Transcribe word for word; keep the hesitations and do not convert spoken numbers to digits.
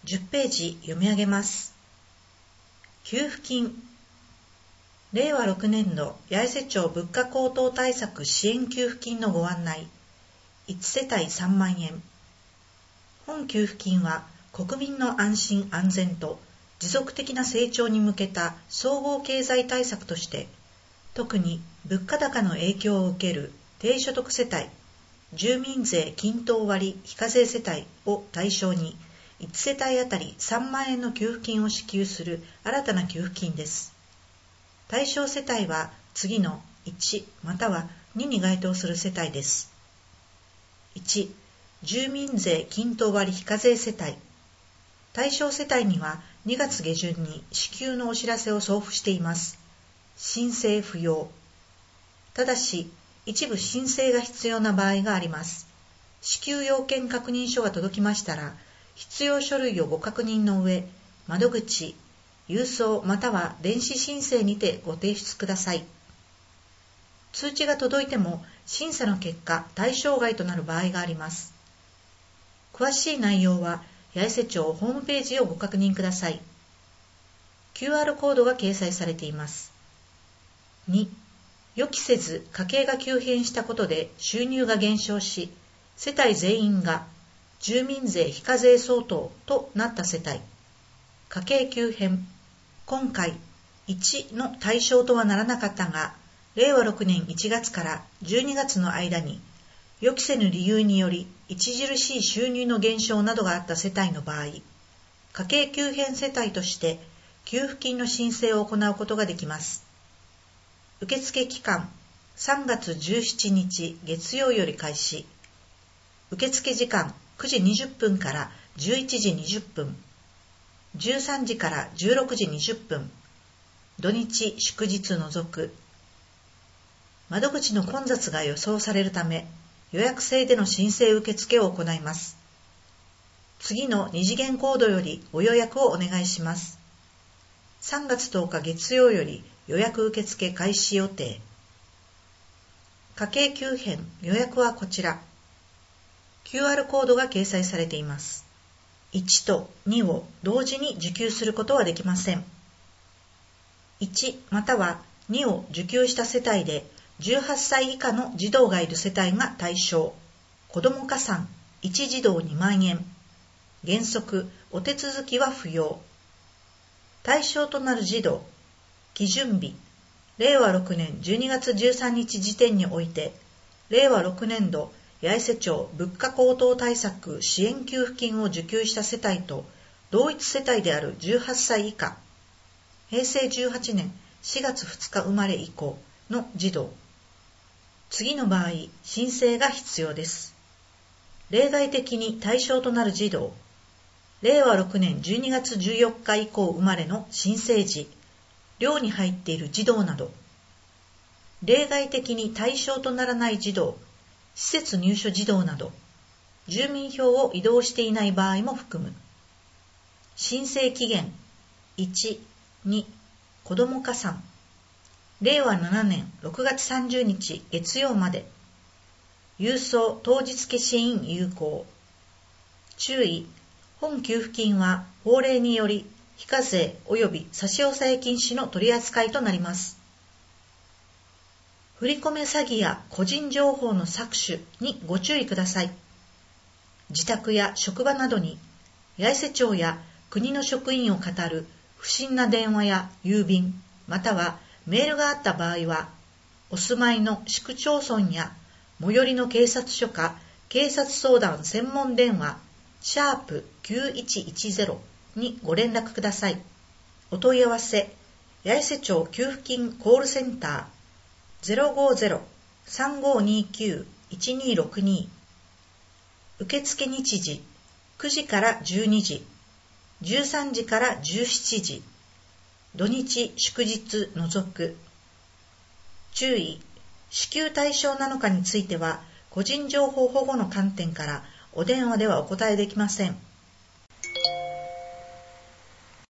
じゅっページ読み上げます。給付金。れいわろくねんど八重瀬町物価高騰対策支援給付金のご案内。いちせたいさんまんえん。本給付金は国民の安心安全と持続的な成長に向けた総合経済対策として、特に物価高の影響を受ける低所得世帯、住民税均等割非課税世帯を対象にいちせたいあたりさんまんえんの給付金を支給する新たな給付金です。対象世帯は次のいちまたはにに該当する世帯です。いち、住民税均等割非課税世帯。対象世帯にはにがつげじゅんに支給のお知らせを送付しています。申請不要。ただし、一部申請が必要な場合があります。支給要件確認書が届きましたら、必要書類をご確認の上、窓口、郵送または電子申請にてご提出ください。通知が届いても審査の結果対象外となる場合があります。詳しい内容は八重瀬町ホームページをご確認ください。キューアール コードが掲載されています。に、予期せず家計が急変したことで収入が減少し、世帯全員が住民税非課税相当となった世帯。家計急変。今回、いちの対象とはならなかったが、れいわろくねんいちがつからじゅうにがつの間に、予期せぬ理由により著しい収入の減少などがあった世帯の場合、家計急変世帯として給付金の申請を行うことができます。受付期間、さんがつじゅうしちにち月曜より開始。受付時間くじにじゅっぷんからじゅういちじにじゅっぷん。じゅうさんじからじゅうろくじにじゅっぷん。土日祝日除く。窓口の混雑が予想されるため、予約制での申請受付を行います。次の二次元コードよりご予約をお願いします。さんがつとおか月曜より予約受付開始予定。家計急変予約はこちら。キューアール コードが掲載されています。いちとにを同時に受給することはできません。いちまたはにを受給した世帯でじゅうはっさい以下の児童がいる世帯が対象。子ども加算いち児童にまんえん。原則お手続きは不要。対象となる児童。基準日。れいわろくねんじゅうにがつじゅうさんにち時点において、れいわろくねんど八重瀬町物価高騰対策支援給付金を受給した世帯と同一世帯であるじゅうはっさい以下、へいせいじゅうはちねんしがつふつか生まれ以降の児童。次の場合、申請が必要です。例外的に対象となる児童、れいわろくねんじゅうにがつじゅうよっか以降生まれの新生児、寮に入っている児童など、例外的に対象とならない児童、施設入所児童など、住民票を移動していない場合も含む。申請期限、いち、に、子ども加算、れいわななねんろくがつさんじゅうにち月曜まで、郵送当日消印有効。注意、本給付金は法令により非課税及び差し押さえ禁止の取り扱いとなります。振り込め詐欺や個人情報の搾取にご注意ください。自宅や職場などに八重瀬町や国の職員を語る不審な電話や郵便またはメールがあった場合は、お住まいの市区町村や最寄りの警察署か警察相談専門電話シャープきゅういちいちゼロにご連絡ください。お問い合わせ、八重瀬町給付金コールセンター ゼロごゼロ さんごにきゅう いちにろくに。受付日時、くじからじゅうにじ、じゅうさんじからじゅうしちじ、土日祝日除く。注意、支給対象なのかについては、個人情報保護の観点からお電話ではお答えできません。